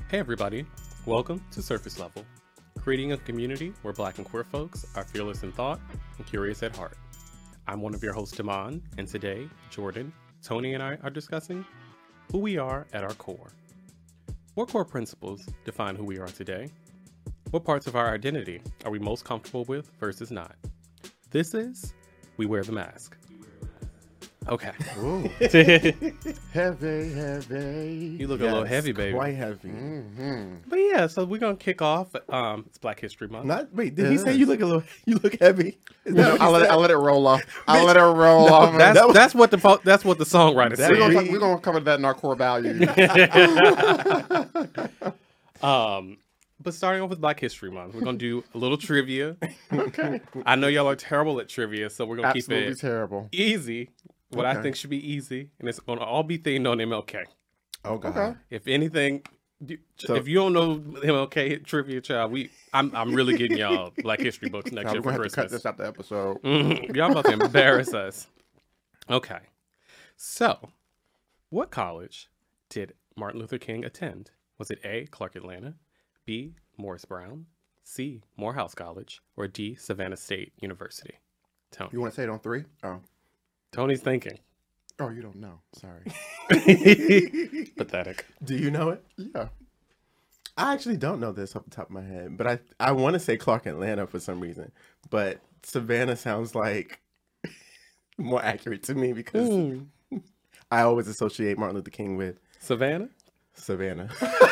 Hey everybody, welcome to Surface Level, creating a community where Black and queer folks are fearless in thought and curious at heart. I'm one of your hosts, Damon, and today, Jordan, Tony, and I are discussing who we are at our core. What core principles define who we are today? What parts of our identity are we most comfortable with versus not? This is We Wear the Mask. Okay. Ooh. Heavy. You look a little heavy, baby. Quite heavy. But yeah, so we're gonna kick off. It's Black History Month. Did he say you look heavy? No, I'll let it roll off. I'll let it roll off. That's what the songwriter said. We're gonna cover that in our core values. But starting off with Black History Month, we're gonna do a little trivia. Okay. I know y'all are terrible at trivia, so we're gonna keep it terrible. easy. What I think should be easy, and it's gonna all be themed on MLK. Oh God. Okay. If anything, if you don't know MLK trivia, child, I'm really getting y'all Black History books next year We're for gonna have to cut Christmas. this out the episode. Y'all about to embarrass us. Okay. So, what college did Martin Luther King attend? Was it A, Clark Atlanta, B, Morris Brown, C, Morehouse College, or D, Savannah State University? Tony. You want to say it on 3? Oh. Tony's thinking. Oh, you don't know. Sorry. Pathetic. Do you know it? Yeah. I actually don't know this off the top of my head, but I want to say Clark Atlanta for some reason. But Savannah sounds like more accurate to me because I always associate Martin Luther King with Savannah? Savannah.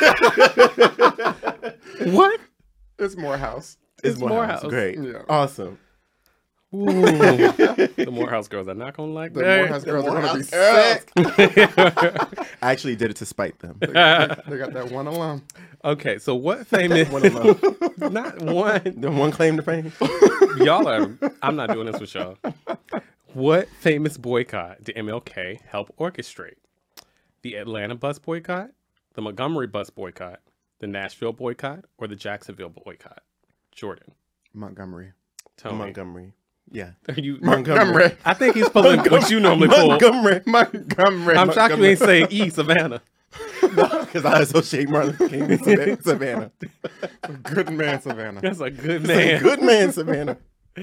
What? It's Morehouse. It's Morehouse. Great. Yeah. Awesome. Ooh. The Morehouse girls are not gonna like The that. Morehouse girls are gonna be sick. I actually did it to spite them. They got that one alum. Okay, so what famous? One alone. Not one. The one claim to fame. Y'all are. I'm not doing this with y'all. What famous boycott did MLK help orchestrate? The Atlanta bus boycott, the Montgomery bus boycott, the Nashville boycott, or the Jacksonville boycott? Jordan. Montgomery. Tony. Montgomery. Yeah. Are you Montgomery. I think he's pulling what you normally pull. Montgomery. I'm shocked you ain't say E, Savannah. Because I associate Martin Luther King with Savannah. Good man, Savannah. That's a good man. Good man, Savannah.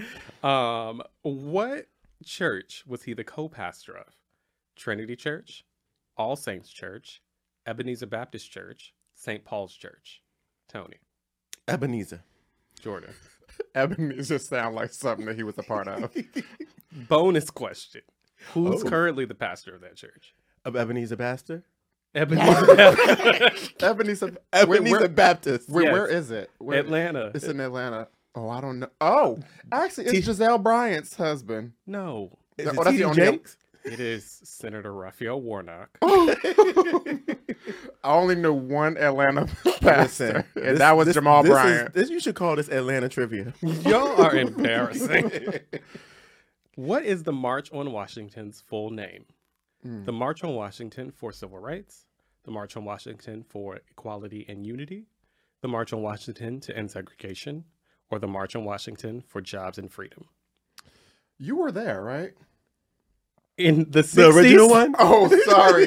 What church was he the co-pastor of? Trinity Church, All Saints Church, Ebenezer Baptist Church, St. Paul's Church? Tony. Ebenezer. Jordan. Ebenezer sound like something that he was a part of. Bonus question. Who's currently the pastor of that church? Of Ebenezer Baptist? Ebenezer Baptist. Ebenezer Baptist. Where is it? Atlanta. It's in Atlanta. Oh, I don't know. Oh, actually, it's Giselle Bryant's husband. No. Is it that's the T.D. only- Jakes? It is Senator Raphael Warnock. I only knew one Atlanta pastor, and This- that was this- Jamal this Bryant. You should call this Atlanta trivia. Y'all are embarrassing. What is the March on Washington's full name? The March on Washington for Civil Rights, the March on Washington for Equality and Unity, the March on Washington to End Segregation, or the March on Washington for Jobs and Freedom? You were there, right? In the 60s? The original one? Oh, sorry.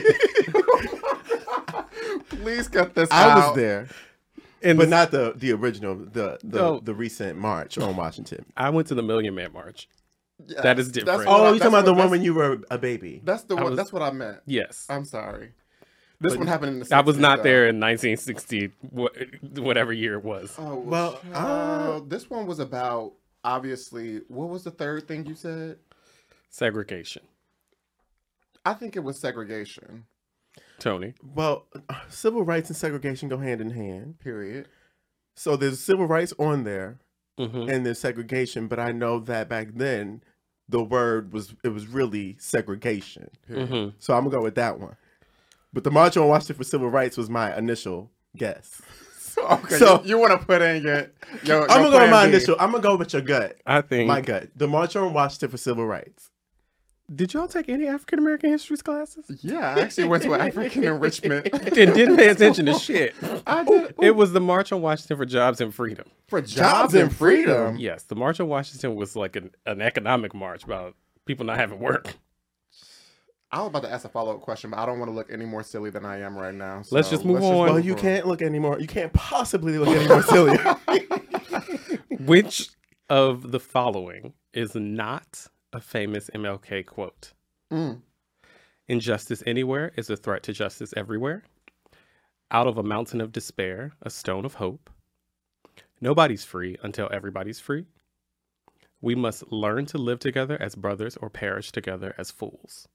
Please cut this out. I was there. In But the- not the original, No. the recent march on Washington. I went to the Million Man March. Yeah, That is different. that's Oh, what I- you're talking about the one that's- when you were a baby. That's the one. was- That's what I meant. Yes. I'm sorry. This one happened in the 60s. I was not though. there in 1960, whatever year it was. Oh, Well, this one was about, obviously, what was the third thing you said? Segregation. I think it was segregation, Tony. Well, civil rights and segregation go hand in hand. period. So there's civil rights on there Mm-hmm. and there's segregation, but I know that back then the word was really segregation. Period. Mm-hmm. So I'm gonna go with that one. But the March on Washington for Civil Rights was my initial guess. Okay, So- you want to put in your I'm gonna go with plan my B. initial. I'm gonna go with your gut. I think. My gut. The March on Washington for Civil Rights. Did y'all take any African American history classes? Yeah, I actually went to an African enrichment. And didn't pay attention to shit. I did. It was the March on Washington for Jobs and Freedom. For jobs and freedom. Yes, the March on Washington was like an economic march about people not having work. I was about to ask a follow-up question, but I don't want to look any more silly than I am right now. Let's just move on. Well, you can't look anymore. You can't possibly look any more silly. Which of the following is not a famous MLK quote? Injustice anywhere is a threat to justice everywhere. Out of a mountain of despair, a stone of hope. Nobody's free until everybody's free. We must learn to live together as brothers or perish together as fools.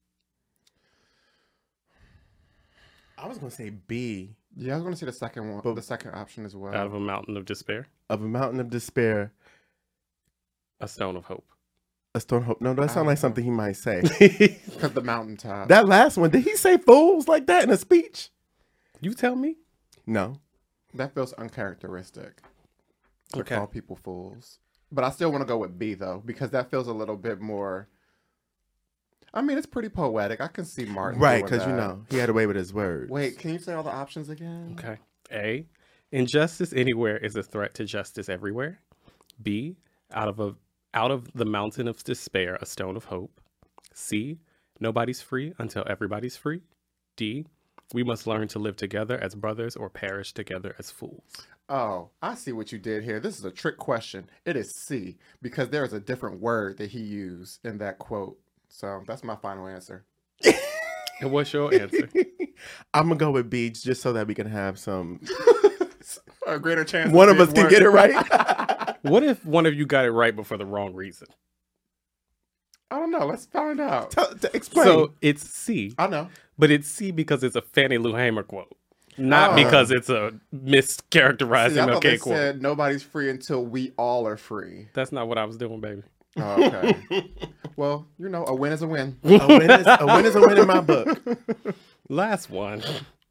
I was going to say B. Yeah, I was going to say the second one, the second option as well. Out of a mountain of despair, Of a mountain of despair, a stone of hope. a stone of hope. No, that sounds like something he might say. Because the mountaintop. That last one, did he say fools like that in a speech? You tell me. No. That feels uncharacteristic to Okay. call people fools. But I still want to go with B, though, because that feels a little bit more... I mean, it's pretty poetic. I can see Martin Right, doing because, you that. know, he had a way with his words. Wait, can you say all the options again? Okay. A, injustice anywhere is a threat to justice everywhere. B, out of the mountain of despair, a stone of hope. C, nobody's free until everybody's free. D, we must learn to live together as brothers or perish together as fools. Oh, I see what you did here. This is a trick question. It is C, because there is a different word that he used in that quote. So that's my final answer. And what's your answer? I'm going to go with B just so that we can have some... A greater chance. One of us can get it right. What if one of you got it right but for the wrong reason? I don't know. Let's find out. Explain. So it's C, I know. but it's C because it's a Fannie Lou Hamer quote, not because it's a mischaracterized See, I thought they MLK quote. said nobody's free until we all are free. That's not what I was doing, baby. Oh, okay. Well, you know, a win is a win. a win is a win in my book. Last one.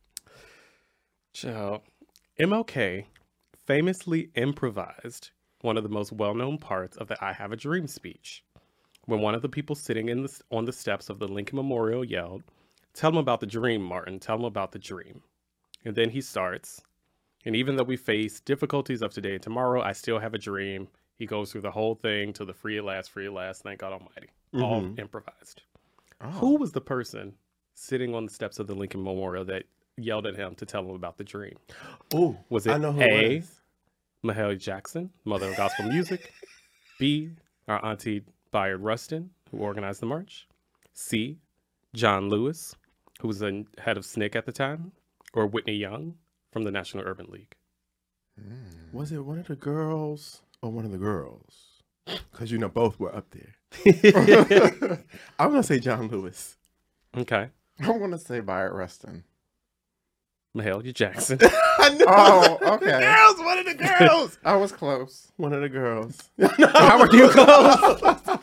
Child. MLK famously improvised one of the most well-known parts of the I Have a Dream speech when one of the people sitting on the steps of the Lincoln Memorial yelled, "Tell them about the dream, Martin. Tell them about the dream." And then he starts, "And even though we face difficulties of today and tomorrow, I still have a dream." He goes through the whole thing to the free at last, thank God Almighty. All improvised. Oh. Who was the person sitting on the steps of the Lincoln Memorial that yelled at him to tell him about the dream? Oh, Was it I know who A, it was. Mahalia Jackson, mother of gospel music? B, our auntie Bayard Rustin, who organized the march? C, John Lewis, who was the head of SNCC at the time? Or Whitney Young from the National Urban League? Was it one of the girls or one of the girls? Because, you know, both were up there. I'm going to say John Lewis. Okay. I'm going to say Bayard Rustin. Mahalia Jackson. I knew Oh, it was okay. girls, one of the girls. I was close. One of the girls. How are you close?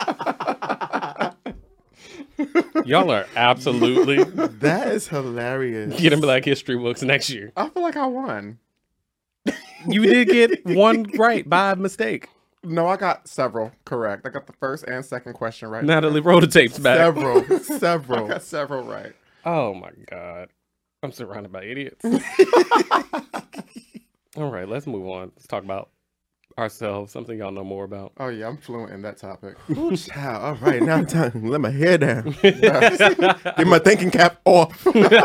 Y'all are absolutely That is hilarious. getting Black History books next year. I feel like I won. You did get one right by mistake. No, I got several correct. I got the first and second question right. Natalie, roll the tapes back. Several. I Several. got several right. Oh my God. I'm surrounded by idiots. All right, let's move on. Let's talk about ourselves, something y'all know more about. Oh yeah, I'm fluent in that topic. Ooh, child. All right, now it's time to let my hair down. Get my thinking cap off.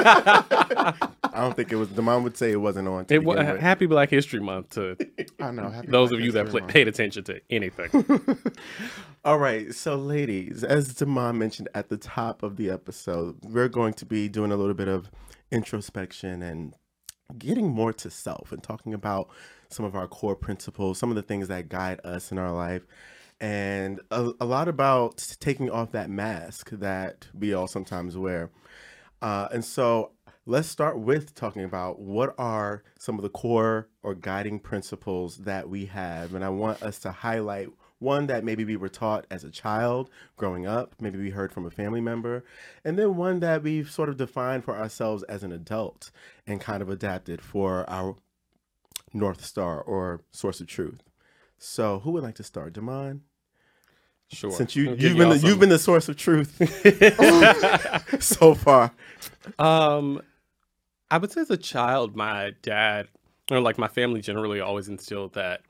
I don't think it was. The mom would say it wasn't on. to It was begin with. Happy Black History Month to I know. Happy those Black of you that History Month. paid attention to anything. All right, so ladies, as Damon mentioned at the top of the episode, we're going to be doing a little bit of introspection and getting more to self and talking about some of our core principles, some of the things that guide us in our life, and a lot about taking off that mask that we all sometimes wear. And so let's start with talking about what are some of the core or guiding principles that we have. And I want us to highlight one that maybe we were taught as a child growing up, maybe we heard from a family member, and then one that we've sort of defined for ourselves as an adult and kind of adapted for our North Star or source of truth. So who would like to start? Damon? Sure. Since I'll you've give y'all some. been the source of truth so far. I would say as a child, my dad, or like my family generally always instilled that,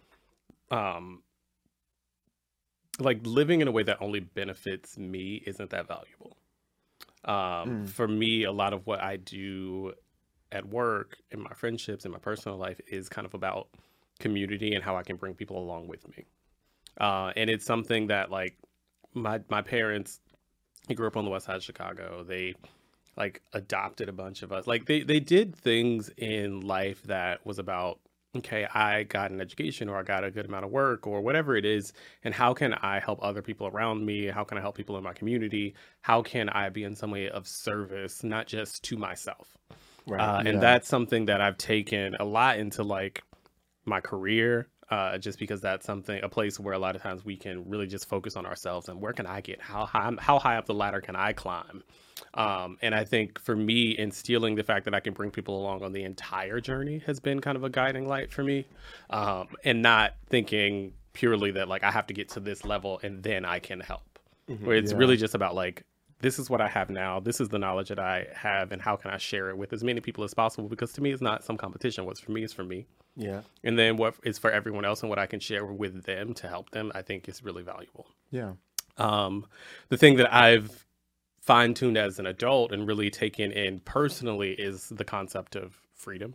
like living in a way that only benefits me isn't that valuable. For me, a lot of what I do at work, in my friendships, in my personal life is kind of about community and how I can bring people along with me. And it's something that like my parents, they grew up on the west side of Chicago. They like adopted a bunch of us. Like they did things in life that was about, okay, I got an education or I got a good amount of work or whatever it is. And how can I help other people around me? How can I help people in my community? How can I be in some way of service, not just to myself? Right. And that's something that I've taken a lot into like my career, just because that's a place where a lot of times we can really just focus on ourselves and where can I get, how high up the ladder can I climb? And I think for me, instilling the fact that I can bring people along on the entire journey has been kind of a guiding light for me, and not thinking purely that like I have to get to this level and then I can help, where it's really just about like, this is what I have now. This is the knowledge that I have, and how can I share it with as many people as possible? Because to me, it's not some competition. What's for me is for me. Yeah. And then what is for everyone else and what I can share with them to help them, I think is really valuable. Yeah. The thing that I've fine-tuned as an adult and really taken in personally is the concept of freedom.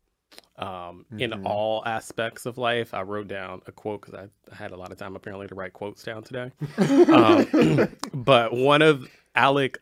In all aspects of life. I wrote down a quote because I had a lot of time apparently to write quotes down today. But one of Alec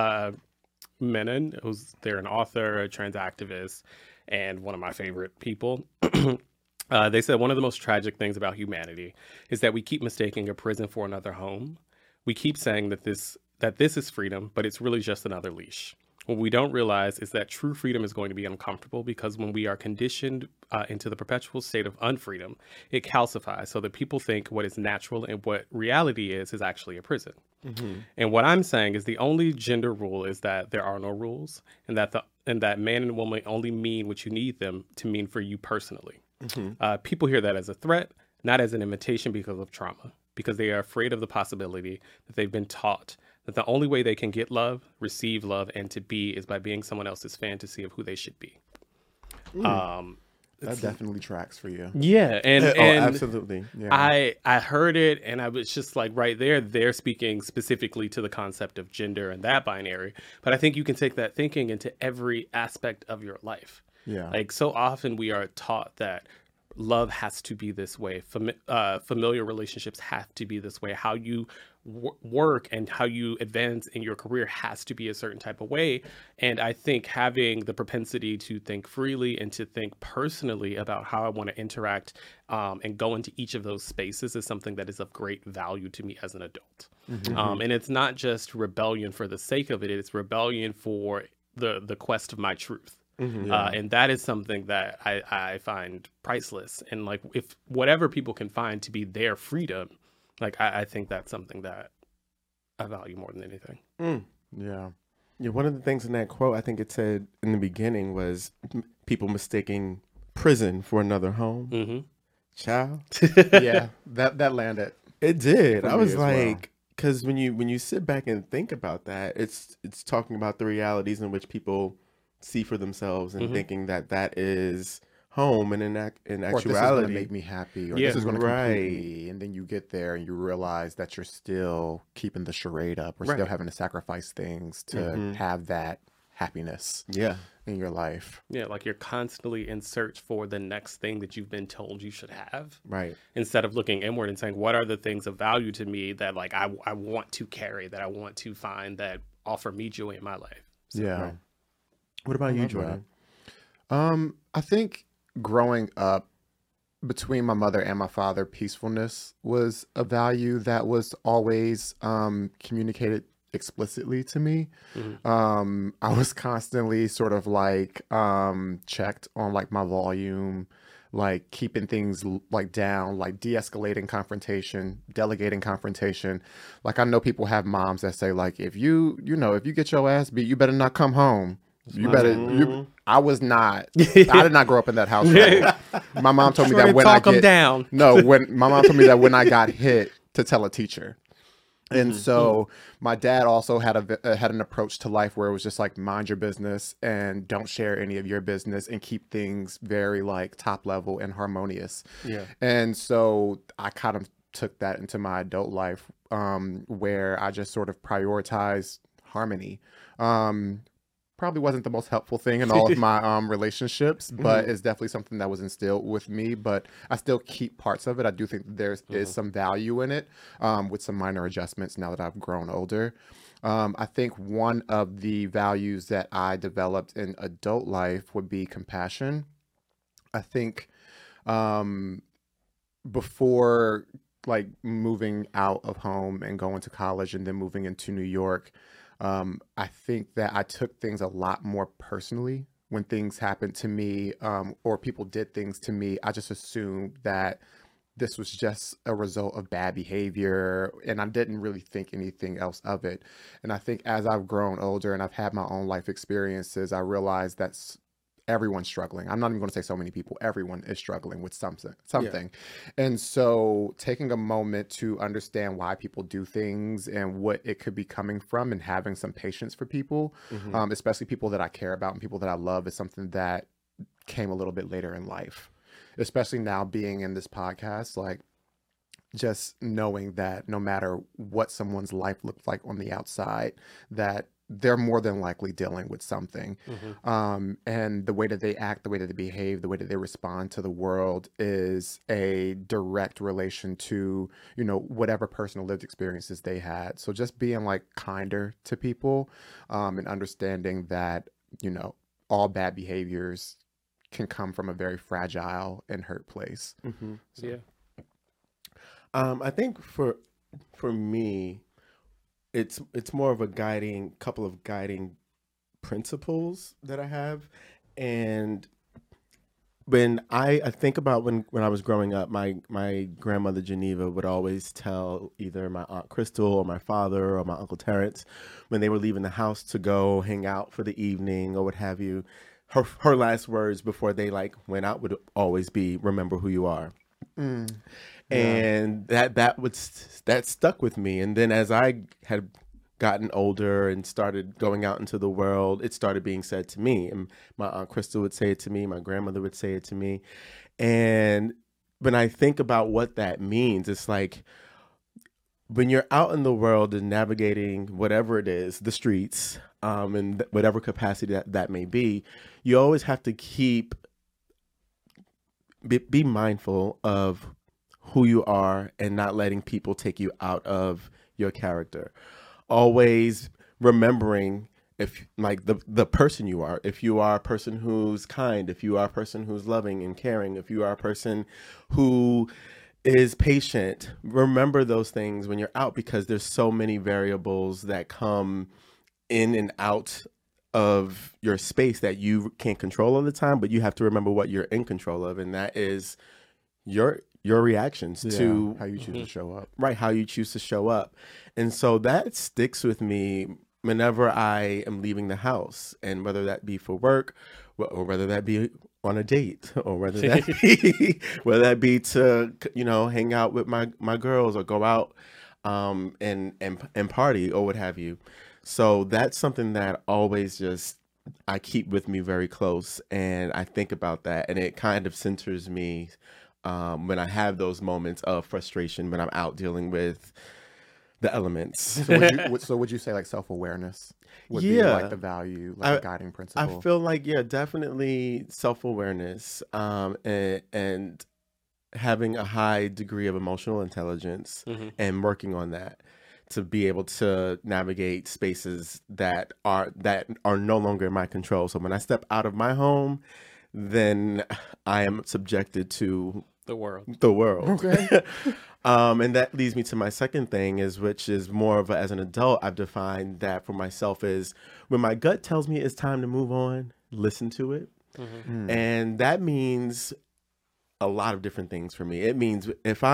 Menon, they're an author, a trans activist, and one of my favorite people. They said one of the most tragic things about humanity is that we keep mistaking a prison for another home. We keep saying that this is freedom, but it's really just another leash. What we don't realize is that true freedom is going to be uncomfortable because when we are conditioned into the perpetual state of unfreedom, it calcifies so that people think what is natural and what reality is actually a prison. And what I'm saying is the only gender rule is that there are no rules, and that man and woman only mean what you need them to mean for you personally. People hear that as a threat, not as an invitation because of trauma, because they are afraid of the possibility that they've been taught that the only way they can get love, receive love, and to be is by being someone else's fantasy of who they should be. That definitely tracks for you. Yeah, and absolutely. Yeah. I heard it, and I was just like, right there, they're speaking specifically to the concept of gender and that binary. But I think you can take that thinking into every aspect of your life. Yeah. Like so often we are taught that love has to be this way. Familiar relationships have to be this way. How you work and how you advance in your career has to be a certain type of way. And I think having the propensity to think freely and to think personally about how I want to interact and go into each of those spaces is something that is of great value to me as an adult. And it's not just rebellion for the sake of it. It's rebellion for the quest of my truth. And that is something that I find priceless. And like, if whatever people can find to be their freedom, like I think that's something that I value more than anything. Yeah. Yeah. One of the things in that quote, I think it said in the beginning, was people mistaking prison for another home. Child. Yeah. That landed. It did. For I me was as well. like, because when you sit back and think about that, it's talking about the realities in which people see for themselves and thinking that is home, and in Or this is going to actuality, make me happy, or Yeah. this is going to complete Right. me. And then you get there and you realize that you're still keeping the charade up, or still Right. having to sacrifice things to have that happiness yeah, in your life. Yeah, like you're constantly in search for the next thing that you've been told you should have, right, instead of looking inward and saying, what are the things of value to me that like I want to carry, that I want to find, that offer me joy in my life. Yeah. right. What about you, love Jordan? I think growing up between my mother and my father, peacefulness was a value that was always communicated explicitly to me. I was constantly sort of like checked on like my volume, like keeping things like down, like de-escalating confrontation, delegating confrontation. Like I know people have moms that say like, if you get your ass beat, you better not come home. You better. I was not. I did not grow up in that household. My mom told me that when talk them down. No, when my mom told me that when I got hit to tell a teacher. And so my dad also had an approach to life where it was just like, mind your business and don't share any of your business and keep things very like top level and harmonious. Yeah. And so I kind of took that into my adult life, where I just sort of prioritized harmony. Probably wasn't the most helpful thing in all of my relationships, but it's definitely something that was instilled with me. But I still keep parts of it. I do think there is some value in it, with some minor adjustments now that I've grown older. I think one of the values that I developed in adult life would be compassion. I think before like moving out of home and going to college and then moving into New York, I think that I took things a lot more personally when things happened to me, or people did things to me. I just assumed that this was just a result of bad behavior, and I didn't really think anything else of it. And I think as I've grown older and I've had my own life experiences, I realized that everyone's struggling. I'm not even going to say so many people. Everyone is struggling with something. And so taking a moment to understand why people do things and what it could be coming from, and having some patience for people, especially people that I care about and people that I love, is something that came a little bit later in life. Especially now being in this podcast, like just knowing that no matter what someone's life looks like on the outside, that they're more than likely dealing with something. And the way that they act, the way that they behave, the way that they respond to the world is a direct relation to, you know, whatever personal lived experiences they had. So just being like kinder to people, and understanding that, you know, all bad behaviors can come from a very fragile and hurt place. Yeah. I think for me, it's more of a couple of guiding principles that I have. And when I think about when I was growing up, my grandmother Geneva would always tell either my Aunt Crystal or my father or my Uncle Terrence, when they were leaving the house to go hang out for the evening or what have you, her last words before they like went out would always be, "Remember who you are." And that stuck with me. And then as I had gotten older and started going out into the world, it started being said to me. And my Aunt Crystal would say it to me. My grandmother would say it to me. And when I think about what that means, it's like when you're out in the world and navigating whatever it is, the streets, in whatever capacity that may be, you always have to be mindful of who you are and not letting people take you out of your character. Always remembering, if like the person you are, if you are a person who's kind, if you are a person who's loving and caring, if you are a person who is patient, remember those things when you're out, because there's so many variables that come in and out of your space that you can't control all the time, but you have to remember what you're in control of, and that is your reactions to how you choose to show up. Right, how you choose to show up. And so that sticks with me whenever I am leaving the house, and whether that be for work or whether that be on a date, or whether that be to, you know, hang out with my girls or go out and party or what have you. So that's something that always just I keep with me very close, and I think about that, and it kind of centers me when I have those moments of frustration when I'm out dealing with the elements. So would you say like self-awareness would be like the value, like a guiding principle? I feel like, definitely self-awareness, and having a high degree of emotional intelligence and working on that to be able to navigate spaces that are no longer in my control. So when I step out of my home, then I am subjected to the world. Okay. And that leads me to my second thing, which is more of as an adult, I've defined that for myself is when my gut tells me it's time to move on, listen to it. And that means a lot of different things for me. It means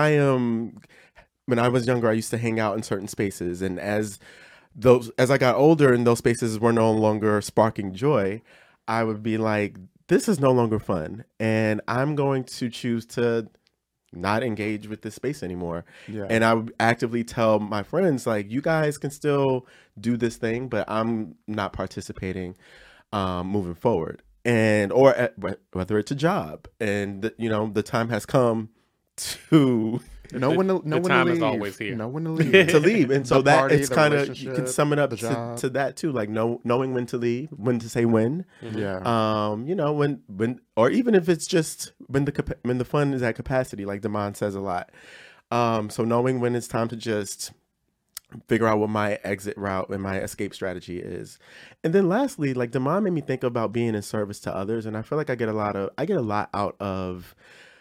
when I was younger, I used to hang out in certain spaces, and as I got older and those spaces were no longer sparking joy, I would be like, this is no longer fun, and I'm going to choose to not engage with this space anymore. And I would actively tell my friends, like, you guys can still do this thing, but I'm not participating moving forward. And or whether it's a job, and the time has come to Know when to time leave. is always here. Know when to leave. To leave, and so The that party, it's the kind of, you can relationship, sum it up the job. to that too, like knowing when to leave, when to say when. Yeah. You know, when or even if it's just when the fun is at capacity, like Damon says a lot. So knowing when it's time to just figure out what my exit route and my escape strategy is. And then lastly, like Damon made me think about being in service to others, and I feel like I get a lot out of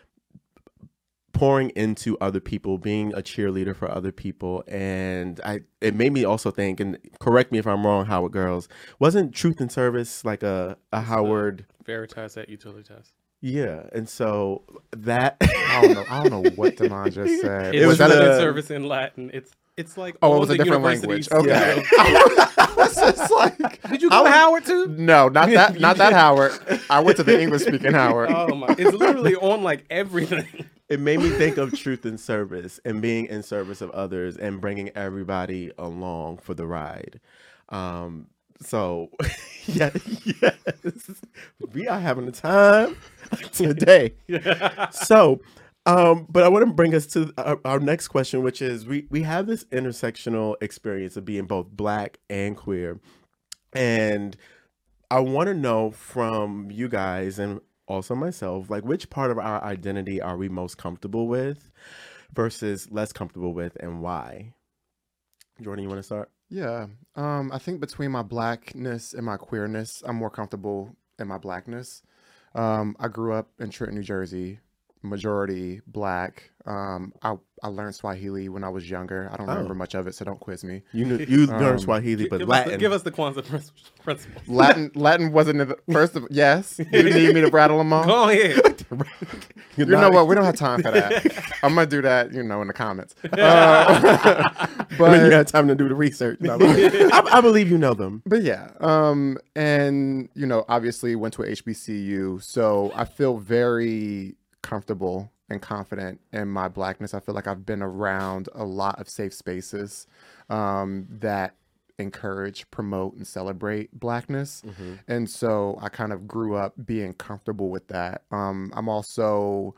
pouring into other people, being a cheerleader for other people. And it made me also think, and correct me if I'm wrong, Howard girls, wasn't Truth and Service like a Howard Veritas at Utilitas? Yeah, and so that I don't know what Damon just said. It was was that service in Latin. It's like it all was a the different universities- language. Okay. Yeah. I was just like, Did you go to Howard too? no, not that Howard. I went to the English speaking Howard. Oh my! It's literally on like everything. it made me think of truth and service and being in service of others and bringing everybody along for the ride. So, yes, we are having a time today. So, but I want to bring us to our next question, which is we have this intersectional experience of being both Black and queer. And I want to know from you guys and also myself, like which part of our identity are we most comfortable with versus less comfortable with, and why? Jordan, you want to start? Yeah. I think between my Blackness and my queerness, I'm more comfortable in my Blackness. I grew up in Trenton, New Jersey, majority Black. I learned Swahili when I was younger. I don't remember much of it, so don't quiz me. You learned Swahili, but Latin. Give us the Kwanzaa principles. Latin wasn't in the first of yes. You need me to rattle them off? Go ahead. You know what? We don't have time for that. I'm gonna do that, in the comments. But you had time to do the research. I believe you know them. But yeah, and obviously went to a HBCU, so I feel very comfortable and confident in my Blackness. I feel like I've been around a lot of safe spaces that encourage, promote, and celebrate Blackness. And so I kind of grew up being comfortable with that. I'm also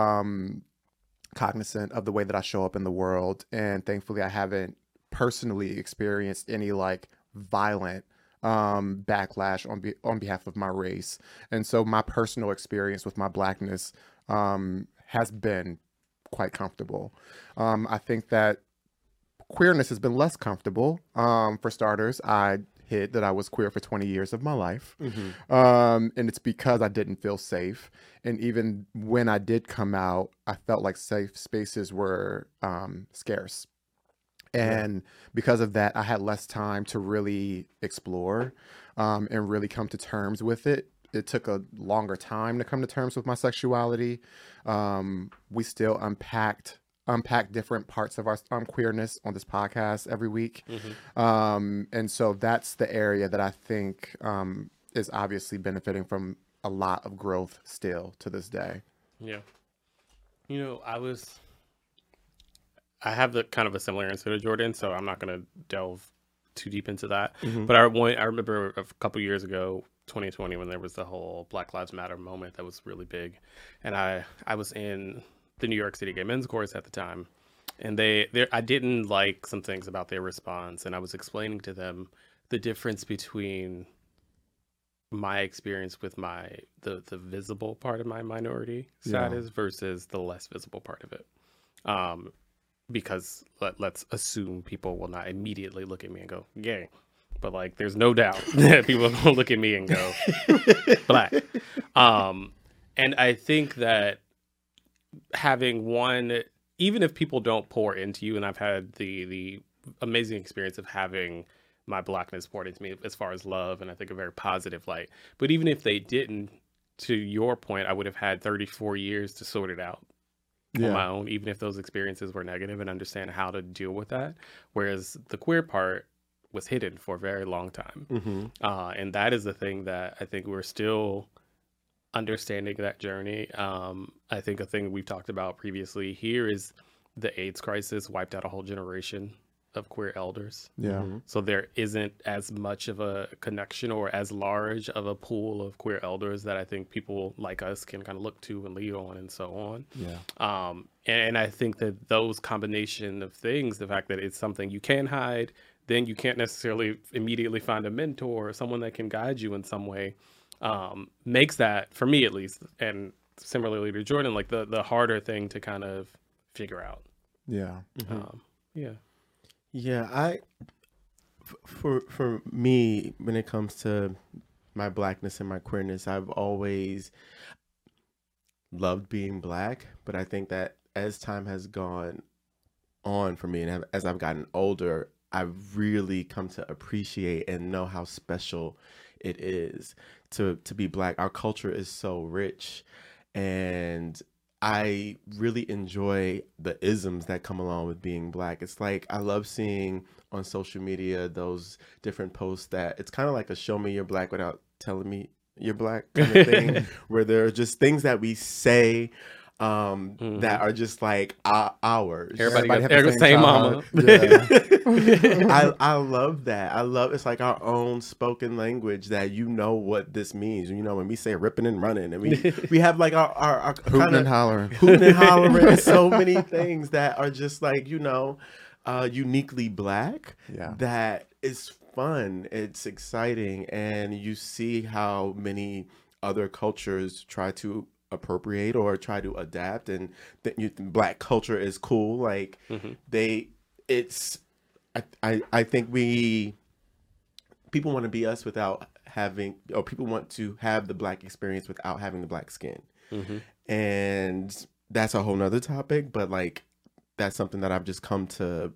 cognizant of the way that I show up in the world, and thankfully I haven't personally experienced any like violent backlash on behalf of my race. And so my personal experience with my Blackness has been quite comfortable. I think that queerness has been less comfortable. For starters, I hid that I was queer for 20 years of my life. And it's because I didn't feel safe. And even when I did come out, I felt like safe spaces were scarce. And because of that, I had less time to really explore and really come to terms with it. It took a longer time to come to terms with my sexuality. We still unpack different parts of our queerness on this podcast every week. And so that's the area that I think is obviously benefiting from a lot of growth still to this day. Yeah. I have the kind of a similar answer to Jordan, so I'm not going to delve too deep into that. But I remember a couple years ago, 2020, when there was the whole Black Lives Matter moment that was really big. And I was in the New York City Gay Men's Chorus at the time. And I didn't like some things about their response. And I was explaining to them the difference between my experience with the visible part of my minority status versus the less visible part of it. Because let's assume people will not immediately look at me and go, gay. But like, there's no doubt that people are going to look at me and go, Black. And I think that having one, even if people don't pour into you, and I've had the amazing experience of having my Blackness poured into me as far as love, and I think a very positive light. But even if they didn't, to your point, I would have had 34 years to sort it out on my own, even if those experiences were negative, and understand how to deal with that. Whereas the queer part was hidden for a very long time. And that is the thing that I think we're still understanding that journey. I think a thing we've talked about previously here is the AIDS crisis wiped out a whole generation of queer elders. Yeah. So there isn't as much of a connection or as large of a pool of queer elders that I think people like us can kind of look to and lead on and so on. Yeah. And I think that those combination of things, the fact that it's something you can hide, then you can't necessarily immediately find a mentor or someone that can guide you in some way, makes that, for me at least, and similarly to Jordan, like the harder thing to kind of figure out. Yeah. Yeah. Yeah, for me, when it comes to my blackness and my queerness, I've always loved being black, but I think that as time has gone on for me and as I've gotten older, I've really come to appreciate and know how special it is to be black. Our culture is so rich, and I really enjoy the isms that come along with being black. It's like I love seeing on social media those different posts that it's kind of like a show me you're black without telling me you're black kind of thing, where there are just things that we say that are just like ours. Everybody have got the same mama. Yeah. I love that. I love it's like our own spoken language that you know what this means. You know, when we say ripping and running, and we have like our Hooting and hollering. hooting and hollering, so many things that are just like, you know, uniquely black. Yeah. That is fun. It's exciting, and you see how many other cultures try to appropriate or try to adapt, and black culture is cool. Like I think people want to be us without having, or people want to have the black experience without having the black skin. And that's a whole nother topic, but like, that's something that I've just come to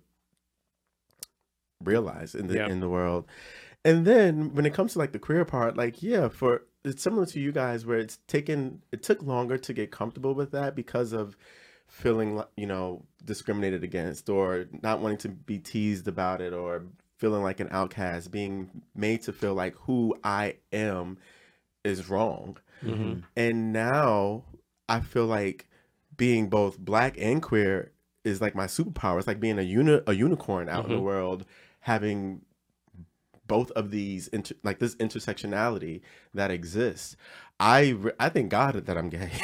realize in the world. And then when it comes to like the queer part, like, yeah, it's similar to you guys where it took longer to get comfortable with that because of feeling, you know, discriminated against, or not wanting to be teased about it, or feeling like an outcast, being made to feel like who I am is wrong. And now I feel like being both black and queer is like my superpower. It's like being a unicorn out in the world, having both of these like this intersectionality that exists. I thank God that I'm gay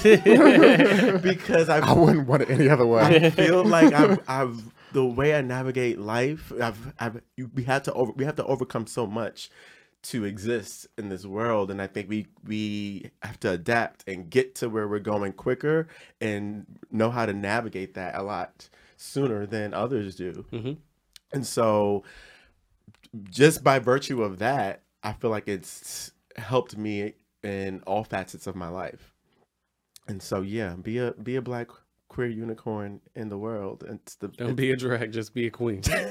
because I wouldn't want it any other way. I feel like I've the way I navigate life. We have to overcome so much to exist in this world, and I think we have to adapt and get to where we're going quicker and know how to navigate that a lot sooner than others do. And so, just by virtue of that, I feel like it's helped me in all facets of my life. And so, yeah, be a black queer unicorn in the world. Don't be a drag, just be a queen. That's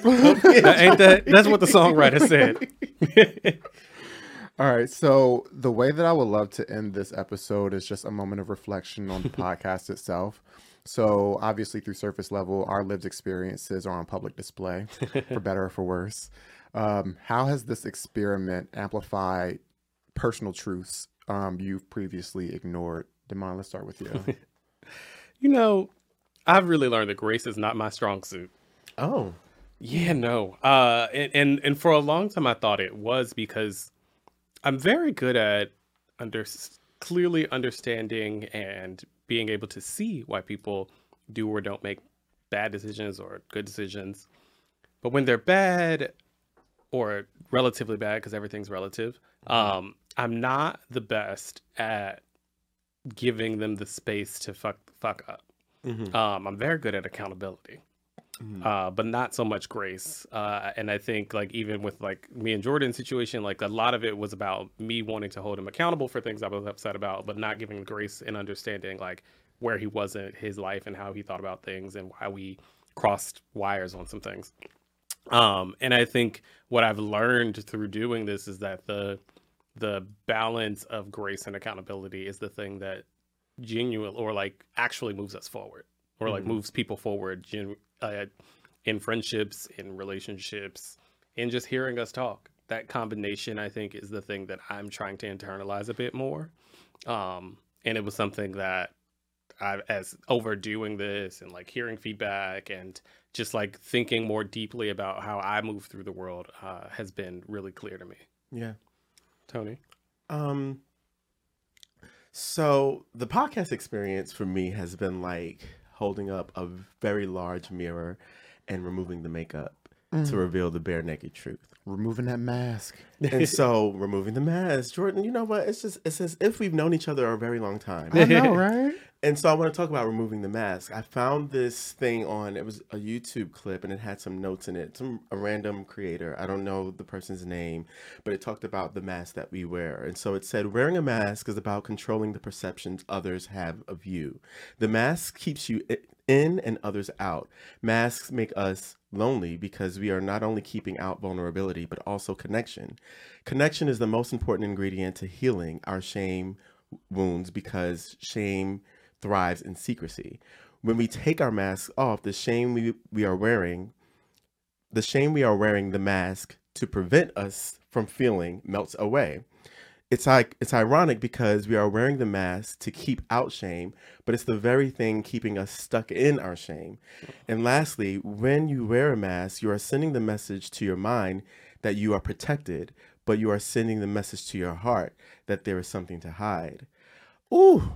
what the songwriter said. All right. So the way that I would love to end this episode is just a moment of reflection on the podcast itself. So obviously through Surface Level, our lived experiences are on public display, for better or for worse. How has this experiment amplified personal truths you've previously ignored? Damon, let's start with you. You know, I've really learned that grace is not my strong suit. Oh. Yeah, no. And for a long time I thought it was, because I'm very good at clearly understanding and being able to see why people do or don't make bad decisions or good decisions. But when they're bad, or relatively bad, because everything's relative, I'm not the best at giving them the space to fuck up. I'm very good at accountability, but not so much grace. And I think like even with like me and Jordan's situation, like a lot of it was about me wanting to hold him accountable for things I was upset about, but not giving grace and understanding like where he was in his life and how he thought about things and why we crossed wires on some things. And I think what I've learned through doing this is that the balance of grace and accountability is the thing that genuine or like actually moves us forward, or like moves people forward in friendships, in relationships, in just hearing us talk. That combination, I think, is the thing that I'm trying to internalize a bit more. And it was something that as overdoing this and like hearing feedback and just like thinking more deeply about how I move through the world has been really clear to me. Yeah. Tony? So the podcast experience for me has been like holding up a very large mirror and removing the makeup to reveal the bare naked truth. Removing that mask. And so removing the mask, Jordan, you know what? It's as if we've known each other a very long time. I know, right? And so I want to talk about removing the mask. I found this thing it was a YouTube clip and it had some notes in it. A random creator. I don't know the person's name, but it talked about the mask that we wear. And so it said, wearing a mask is about controlling the perceptions others have of you. The mask keeps you in and others out. Masks make us lonely because we are not only keeping out vulnerability, but also connection. Connection is the most important ingredient to healing our shame wounds because shame thrives in secrecy. When we take our masks off, the shame we are wearing the mask to prevent us from feeling melts away. It's ironic because we are wearing the mask to keep out shame, but it's the very thing keeping us stuck in our shame. And lastly, when you wear a mask, you are sending the message to your mind that you are protected, but you are sending the message to your heart that there is something to hide. Ooh.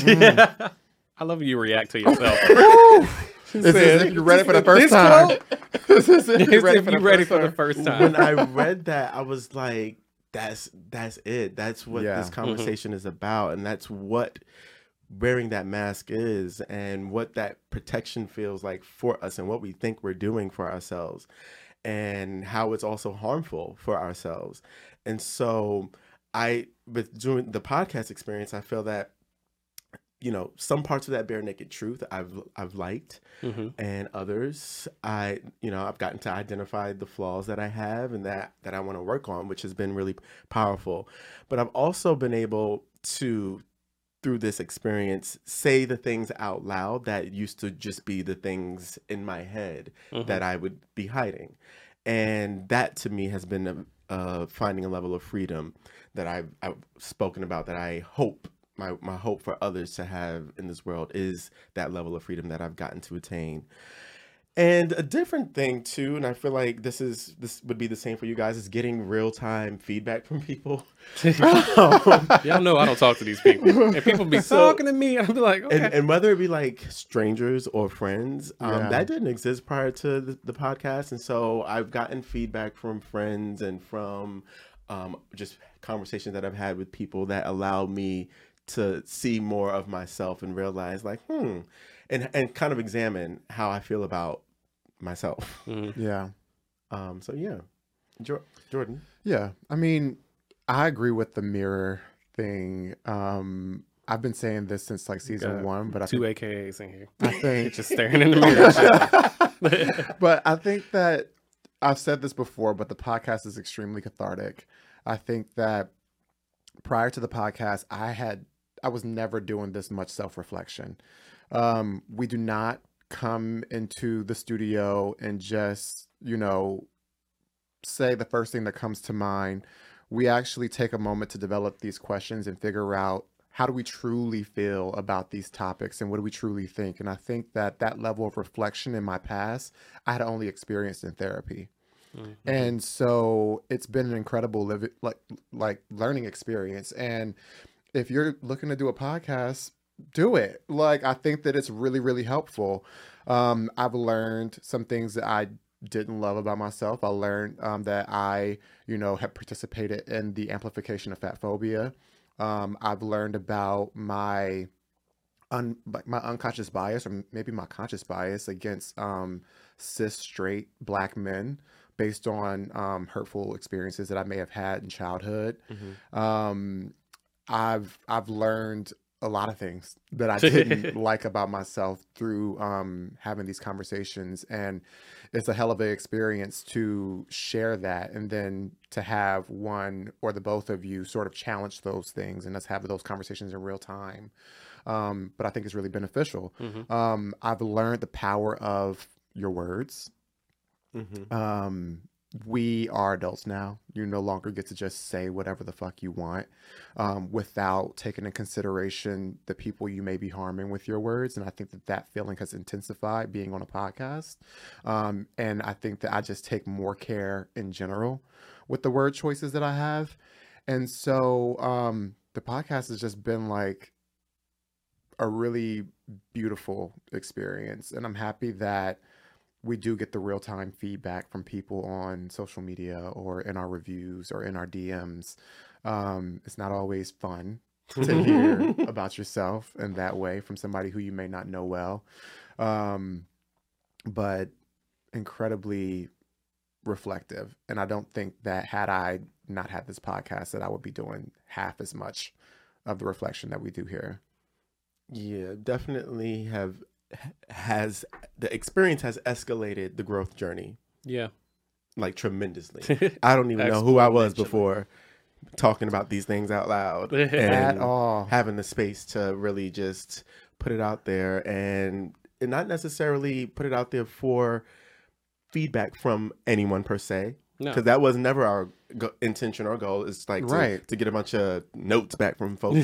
I love when you react to yourself. Is this if you read it for the first time? Is this if you ready for the first time? When I read that, I was like, that's it. That's what Yeah. this conversation is about. And that's what wearing that mask is and what that protection feels like for us and what we think we're doing for ourselves and how it's also harmful for ourselves. And so with doing the podcast experience, I feel that, you know, some parts of that bare naked truth I've liked, and others I've gotten to identify the flaws that I have and that I want to work on, which has been really powerful. But I've also been able to, through this experience, say the things out loud that used to just be the things in my head that I would be hiding. And that to me has been finding a level of freedom that I've spoken about, that I hope my hope for others to have in this world is that level of freedom that I've gotten to attain. And a different thing too, and I feel like this would be the same for you guys, is getting real-time feedback from people. Y'all know I don't talk to these people. And people be talking to me, and I'll be like, okay. And whether it be like strangers or friends, Yeah. that didn't exist prior to the podcast. And so I've gotten feedback from friends and from just conversations that I've had with people that allow me to see more of myself and realize like, and kind of examine how I feel about myself. Yeah. So yeah, Jordan. Yeah. I mean, I agree with the mirror thing. I've been saying this since like season 1, but two AKAs in here. I think Just staring in the mirror. but I think that I've said this before, but the podcast is extremely cathartic. I think that prior to the podcast, I was never doing this much self-reflection. We do not come into the studio and just, say the first thing that comes to mind. We actually take a moment to develop these questions and figure out how do we truly feel about these topics and what do we truly think. And I think that level of reflection in my past, I had only experienced in therapy. And so it's been an incredible learning experience. And if you're looking to do a podcast, do it. Like, I think that it's really, really helpful. I've learned some things that I didn't love about myself. I learned that I, have participated in the amplification of fat phobia. I've learned about my unconscious bias, or maybe my conscious bias against cis straight Black men based on hurtful experiences that I may have had in childhood. I've learned a lot of things that I didn't like about myself through having these conversations, and it's a hell of an experience to share that, and then to have one or the both of you sort of challenge those things and us have those conversations in real time. But I think it's really beneficial. I've learned the power of your words. we are adults now. You no longer get to just say whatever the fuck you want without taking into consideration the people you may be harming with your words. And I think that feeling has intensified being on a podcast. And I think that I just take more care in general with the word choices that I have. And so the podcast has just been like a really beautiful experience. And I'm happy that we do get the real-time feedback from people on social media or in our reviews or in our DMs. It's not always fun to hear about yourself in that way from somebody who you may not know well, but incredibly reflective. And I don't think that had I not had this podcast that I would be doing half as much of the reflection that we do here. Yeah, definitely has the experience has escalated the growth journey. Yeah. Like tremendously. I don't even know who I was before talking about these things out loud and At all. having the space to really just put it out there and not necessarily put it out there for feedback from anyone per se. No. Because that was never our intention or goal. It's like to get a bunch of notes back from folks.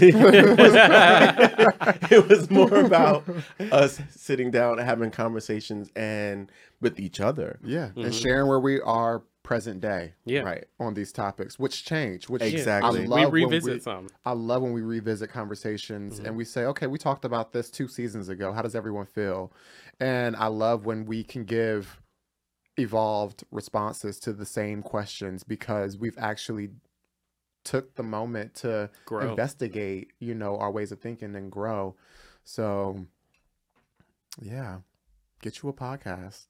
It was more about us sitting down and having conversations and with each other. Yeah. And sharing where we are present day. Yeah. Right. On these topics, which change. Which Exactly. We revisit some. I love when we revisit conversations and we say, okay, we talked about this 2 seasons ago. How does everyone feel? And I love when we can give evolved responses to the same questions because we've actually took the moment to investigate, our ways of thinking and grow. So yeah, get you a podcast.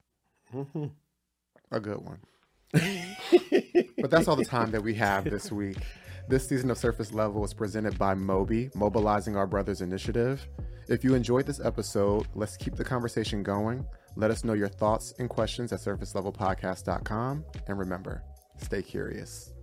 A good one. But that's all the time that we have this week. This season of Surface Level is presented by Moby, Mobilizing Our Brothers Initiative. If you enjoyed this episode, let's keep the conversation going. Let us know your thoughts and questions at surfacelevelpodcast.com. And remember, stay curious.